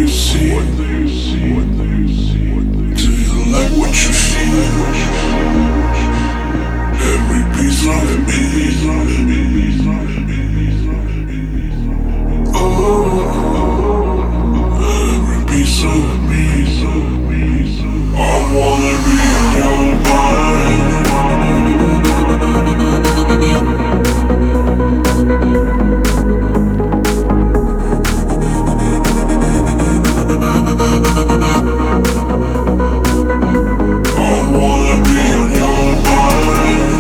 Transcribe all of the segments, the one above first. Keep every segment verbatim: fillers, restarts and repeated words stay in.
see? Do you like what you see? Every piece of me. Oh, every piece of me. I wanna be in your mind. I wanna be in your mind.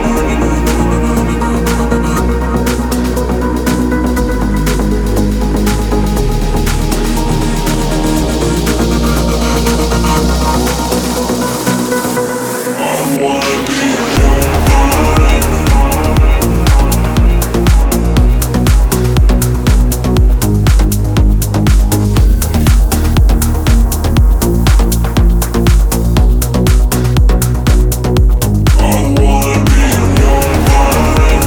I wanna be in your mind. I wanna be in your mind.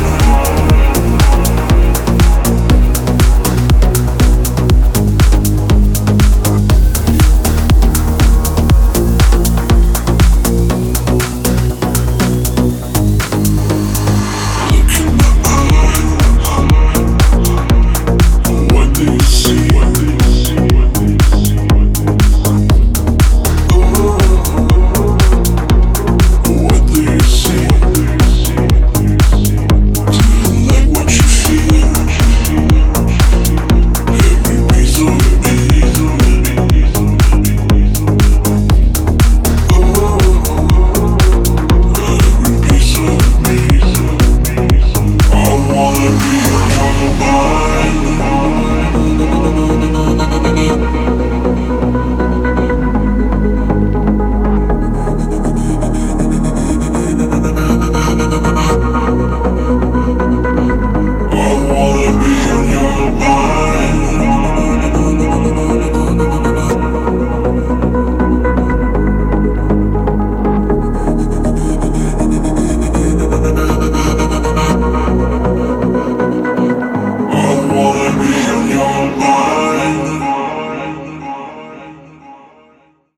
Look in my eyes. What do you see? Oh, what do you see? Do you like what you feel? Every piece of me. Oh, every piece of me. I wanna be in your mind.